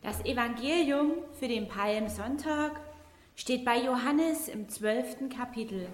Das Evangelium für den Palmsonntag steht bei Johannes im 12. Kapitel.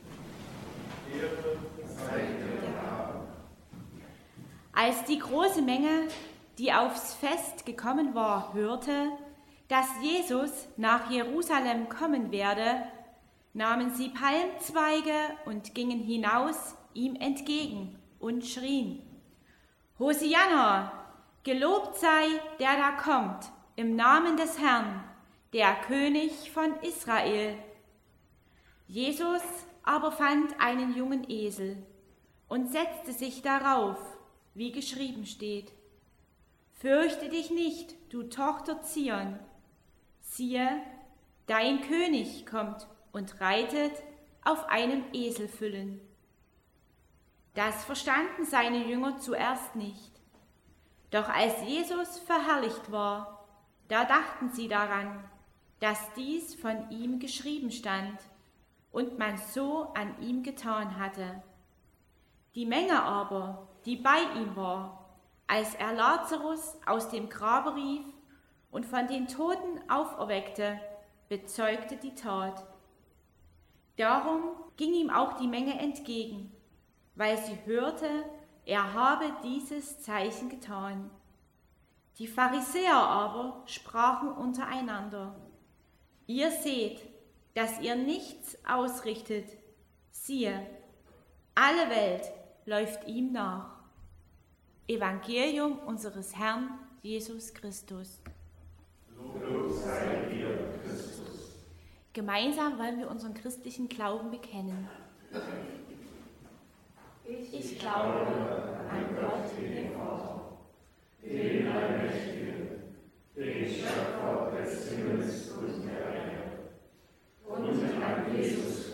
Als die große Menge, die aufs Fest gekommen war, hörte, dass Jesus nach Jerusalem kommen werde, nahmen sie Palmzweige und gingen hinaus ihm entgegen und schrien: Hosianna, gelobt sei, der da kommt, im Namen des Herrn, der König von Israel. Jesus aber fand einen jungen Esel und setzte sich darauf, wie geschrieben steht: Fürchte dich nicht, du Tochter Zion. Siehe, dein König kommt und reitet auf einem Eselfüllen. Das verstanden seine Jünger zuerst nicht. Doch als Jesus verherrlicht war, da dachten sie daran, dass dies von ihm geschrieben stand und man so an ihm getan hatte. Die Menge aber, die bei ihm war, als er Lazarus aus dem Grabe rief und von den Toten auferweckte, bezeugte die Tat. Darum ging ihm auch die Menge entgegen, weil sie hörte, er habe dieses Zeichen getan. Die Pharisäer aber sprachen untereinander: Ihr seht, dass ihr nichts ausrichtet. Siehe, alle Welt läuft ihm nach. Evangelium unseres Herrn Jesus Christus. Lob sei dir, Christus. Gemeinsam wollen wir unseren christlichen Glauben bekennen. Ich glaube an Gott, den Vater, den Allmächtigen, den Schöpfer des Himmels und der Erde, und an Jesus